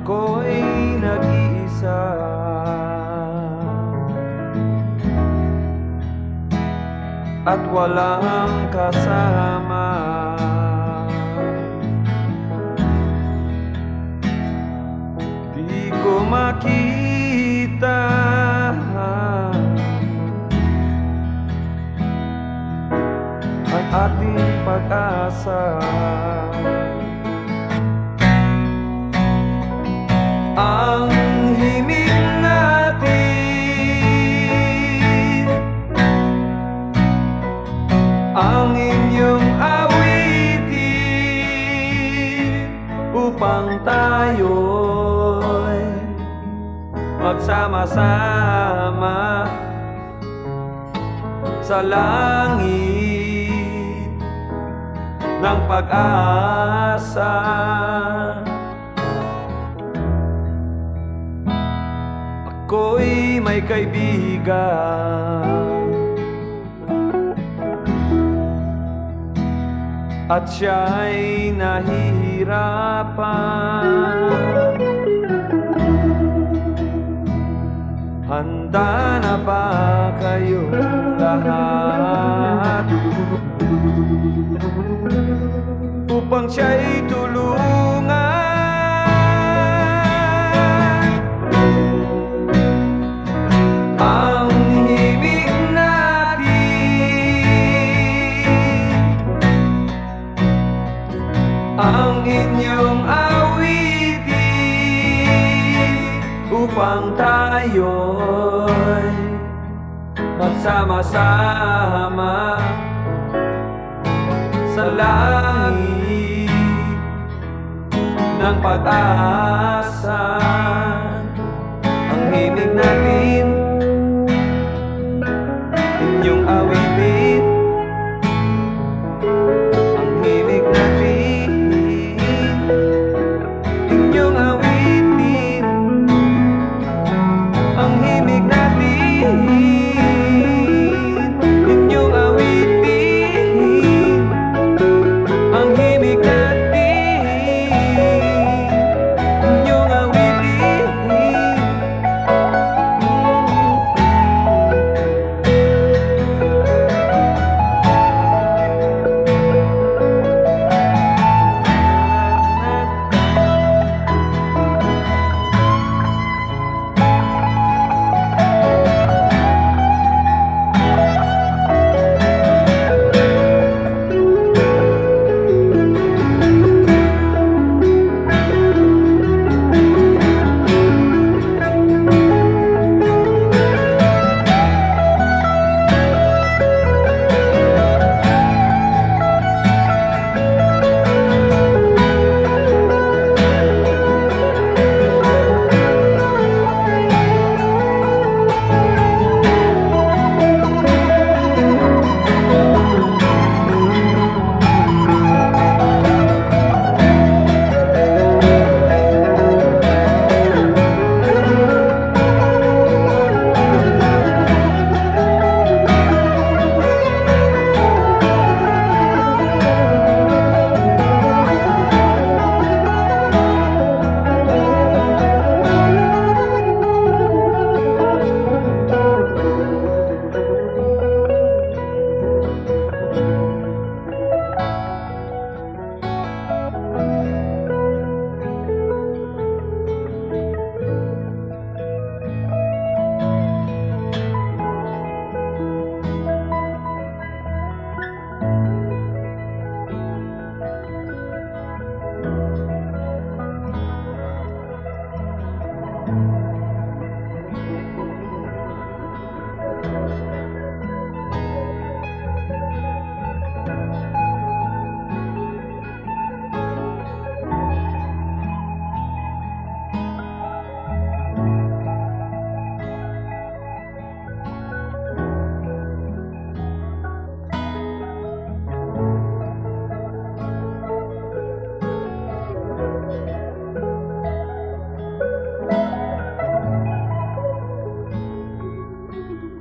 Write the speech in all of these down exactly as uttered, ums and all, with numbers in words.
Ako'y nag-iisa, at walang kasama. Di ko makita ang ating pag-asa. Ang himig natin, ang inyong awitin, upang tayo'y magsama-sama sa langit ng pag-asa. Ako'y may kaibigan, at siya'y nahihirapan. Handa na ba kayo lahat upang siya'y tulungan? Ang himig natin, ang inyong awitin, upang tayo'y magsama-sama sa langit ng pag-asa. Ang himig natin, inyong awitin, ang himig natin, inyong awitin, ang himig natin, inyong awitin, ang himig natin, inyong awitin.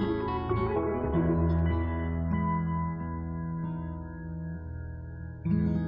Mm-hmm.